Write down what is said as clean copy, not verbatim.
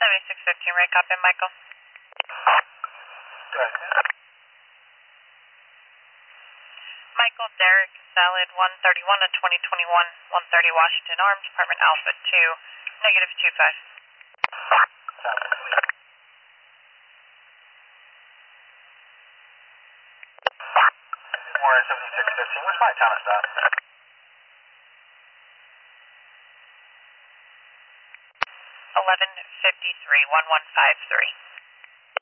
7615, right, copy, Michael. Good. Michael, Derek, Salad 131 of 2021, 130 Washington Arms, Department Alpha 2, negative 25. Warren 7615, what's my time stop? 1153, 1153.